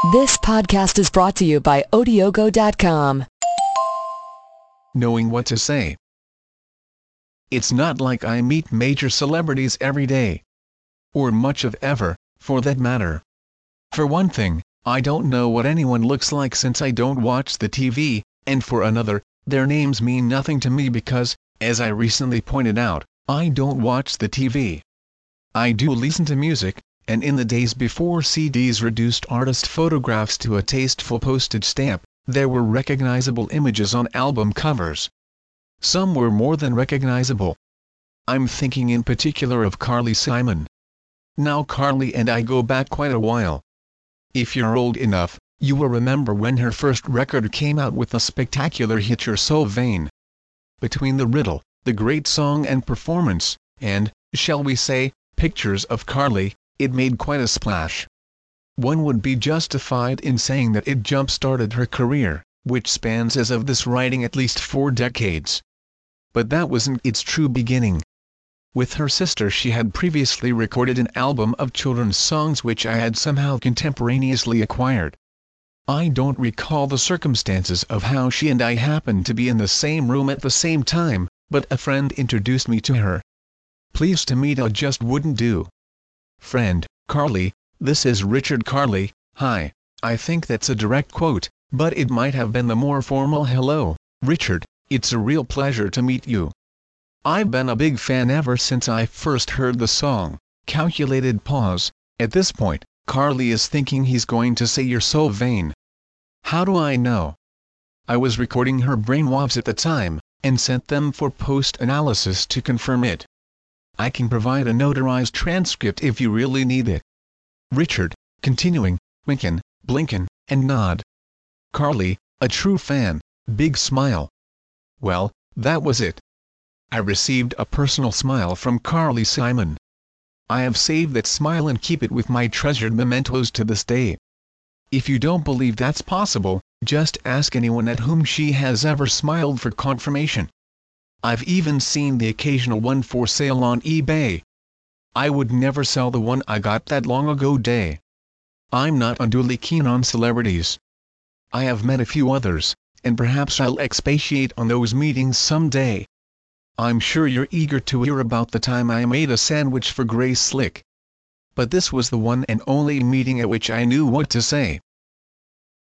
This podcast is brought to you by Odiogo.com. Knowing what to say. It's not like I meet major celebrities every day. Or much of ever, for that matter. For one thing, I don't know what anyone looks like since I don't watch the TV, and for another, their names mean nothing to me because, as I recently pointed out, I don't watch the TV. I do listen to music, and in the days before CDs reduced artist photographs to a tasteful postage stamp, there were recognizable images on album covers. Some were more than recognizable. I'm thinking in particular of Carly Simon. Now Carly and I go back quite a while. If you're old enough, you will remember when her first record came out with the spectacular hit You're So Vain. Between the riddle, the great song and performance, and, shall we say, pictures of Carly, it made quite a splash. One would be justified in saying that it jump-started her career, which spans as of this writing at least 4 decades. But that wasn't its true beginning. With her sister she had previously recorded an album of children's songs which I had somehow contemporaneously acquired. I don't recall the circumstances of how she and I happened to be in the same room at the same time, but a friend introduced me to her. Pleased to meet just wouldn't do. Friend, Carly, this is Richard Carly, hi. I think that's a direct quote, but it might have been the more formal hello, Richard, it's a real pleasure to meet you. I've been a big fan ever since I first heard the song. Calculated pause. At this point, Carly is thinking he's going to say You're So Vain. How do I know? I was recording her brainwaves at the time, and sent them for post-analysis to confirm it. I can provide a notarized transcript if you really need it. Richard, continuing, winkin', blinkin', and nod. Carly, a true fan, big smile. Well, that was it. I received a personal smile from Carly Simon. I have saved that smile and keep it with my treasured mementos to this day. If you don't believe that's possible, just ask anyone at whom she has ever smiled for confirmation. I've even seen the occasional one for sale on eBay. I would never sell the one I got that long ago day. I'm not unduly keen on celebrities. I have met a few others, and perhaps I'll expatiate on those meetings someday. I'm sure you're eager to hear about the time I made a sandwich for Grace Slick. But this was the one and only meeting at which I knew what to say.